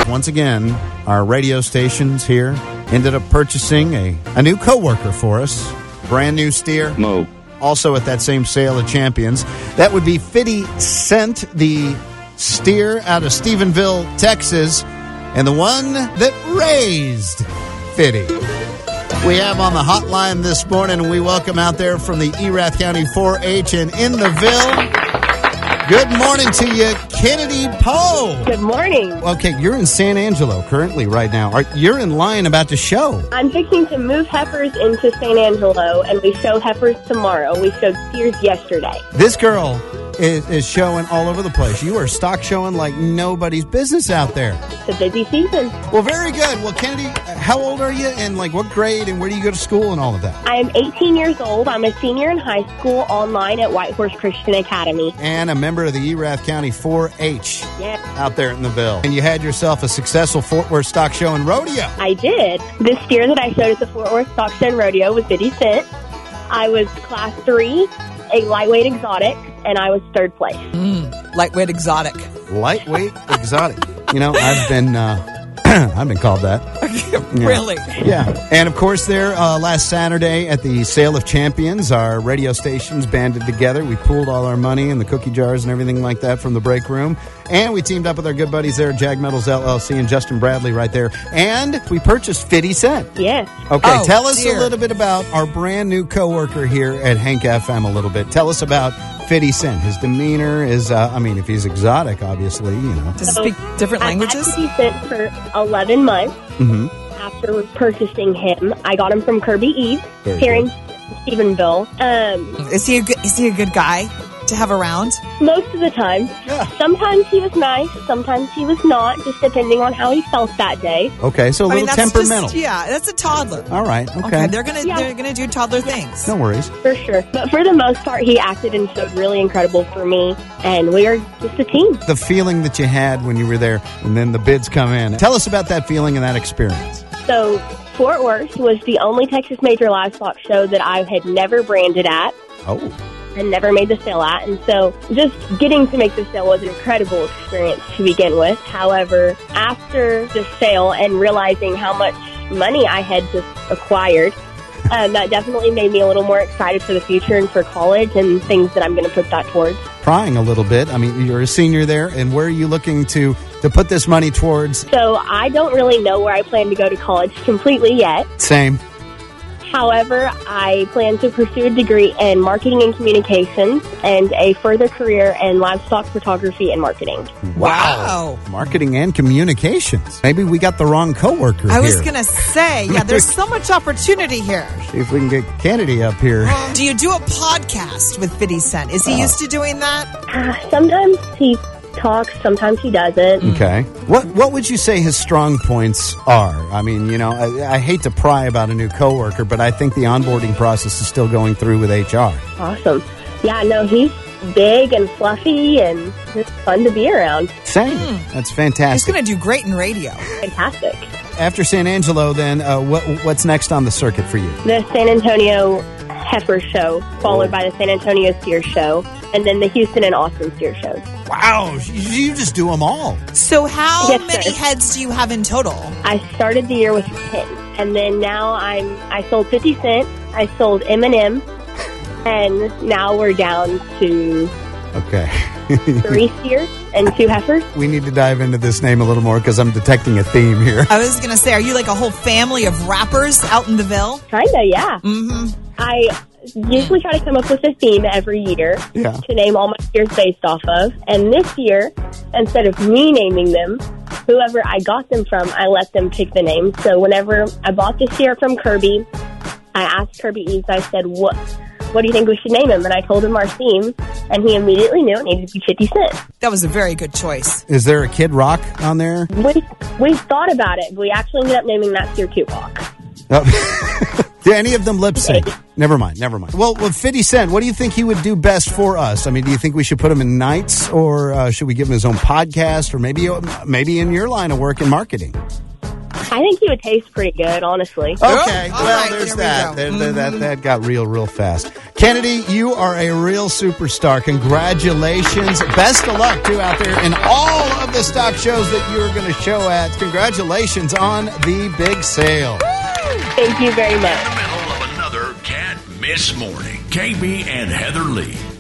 Once again, our radio stations here ended up purchasing a new coworker for us. Brand new steer. Mo. Also at that same sale of champions. That would be 50 Cent, the steer out of Stephenville, Texas, and the one that raised 50. We have on the hotline this morning, and we welcome out there from the Erath County 4-H and in the Ville. Good morning to you, Kennedy Poe. Good morning. Okay, you're in San Angelo currently right now. You're in line about to show. I'm fixing to move heifers into San Angelo, and we show heifers tomorrow. We showed steers yesterday. This girl is showing all over the place. You are stock showing like nobody's business out there. It's a busy season. Well, very good. Well, Kennedy, how old are you, and like what grade, and where do you go to school and all of that? I am 18 years old. I'm a senior in high school online at Whitehorse Christian Academy. And a member of the Erath County 4-H out there in the Ville. And you had yourself a successful Fort Worth Stock Show and Rodeo. I did. This steer that I showed at the Fort Worth Stock Show and Rodeo was 50 Cent. I was Class 3, a lightweight exotic, and I was third place. Lightweight exotic. Lightweight exotic. You know, I've been called that. Really? Yeah. And of course, there last Saturday at the Sale of Champions, our radio stations banded together. We pooled all our money in the cookie jars and everything like that from the break room. And we teamed up with our good buddies there at Jag Metals LLC and Justin Bradley right there. And we purchased 50 Cent. Yes. Okay, tell us a little bit about our brand new coworker here at Hank FM a little bit. Tell us about 50 Cent. His demeanor is, if he's exotic, obviously, you know. Does he speak different languages? I had 50 Cent for 11 months. Mm-hmm. After purchasing him, I got him from Kirby Eve here in Stephenville. Is he a good guy to have around? Most of the time. Yeah. Sometimes he was nice, sometimes he was not, just depending on how he felt that day. Okay, so a little that's temperamental. That's a toddler. All right, okay. They're gonna do toddler things. No worries. For sure. But for the most part, he acted and showed really incredible for me, and we are just a team. The feeling that you had when you were there, and then the bids come in. Tell us about that feeling and that experience. So, Fort Worth was the only Texas Major Livestock Show that I had never branded at. Oh. And never made the sale at. And so just getting to make the sale was an incredible experience to begin with. However, after the sale and realizing how much money I had just acquired, that definitely made me a little more excited for the future and for college and things that I'm going to put that towards. Prying a little bit. I mean, you're a senior there, and where are you looking to put this money towards? So I don't really know where I plan to go to college completely yet. Same. However, I plan to pursue a degree in marketing and communications and a further career in livestock photography and marketing. Wow. Marketing and communications. Maybe we got the wrong coworker I here. was going to say, there's so much opportunity here. See if we can get Kennedy up here. Do you do a podcast with 50 Cent? Is he used to doing that? Sometimes he talks, sometimes he doesn't. Okay. What would you say his strong points are? I mean, you know, I hate to pry about a new coworker, but I think the onboarding process is still going through with HR. Awesome. Yeah, no, he's big and fluffy and just fun to be around. Same. That's fantastic. He's going to do great in radio. Fantastic. After San Angelo, then, what's next on the circuit for you? The San Antonio Heifer Show, followed by the San Antonio Steer Show, and then the Houston and Austin Steer shows. Wow, you just do them all. So how Yes, many sir. heads do you have in total? I started the year with 10, and then now I sold 50 Cent, I sold M&M, and now we're down to Okay. 3 steers and 2 heifers. We need to dive into this name a little more because I'm detecting a theme here. I was going to say, are you like a whole family of rappers out in the Ville? Kinda, yeah. Mm-hmm. I usually try to come up with a theme every year to name all my steers based off of. And this year, instead of me naming them, whoever I got them from, I let them pick the name. So whenever I bought the steer from Kirby, I asked Kirby Eves, I said, what do you think we should name him? And I told him our theme, and he immediately knew it needed to be 50 Cent. That was a very good choice. Is there a Kid Rock on there? We thought about it, but we actually ended up naming that steer Tupac. Do any of them lip sync? Never mind. Well, with 50 Cent, what do you think he would do best for us? I mean, do you think we should put him in nights, or should we give him his own podcast, or maybe in your line of work in marketing? I think he would taste pretty good, honestly. Okay, well, right, there's there we that. go. That got real fast. Kennedy, you are a real superstar. Congratulations. Best of luck, too, out there in all of the stock shows that you're going to show at. Congratulations on the big sale. Thank you very much. Middle of another Can't Miss Morning. KB and Heather Lee.